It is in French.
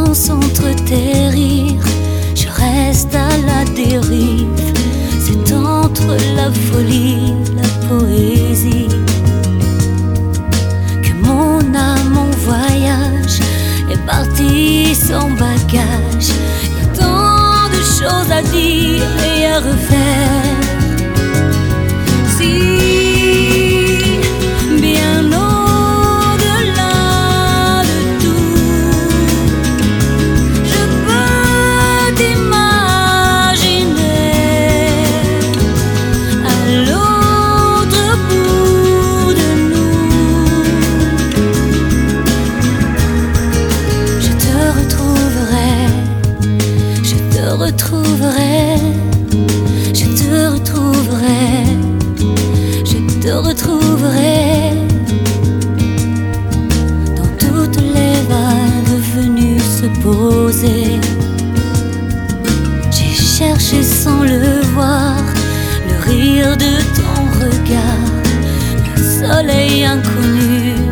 concentre tes rires, je reste à la dérive. C'est entre la folie, la poésie, que mon âme en voyage est partie sans bagage. Y a tant de choses à dire et à refaire. Si bien au-delà de tout, je peux t'imaginer à l'autre bout de nous. Je te retrouverai, je te retrouverai, je te retrouverai, je te retrouverai dans toutes les vagues venues se poser. J'ai cherché sans le voir le rire de ton regard, le soleil inconnu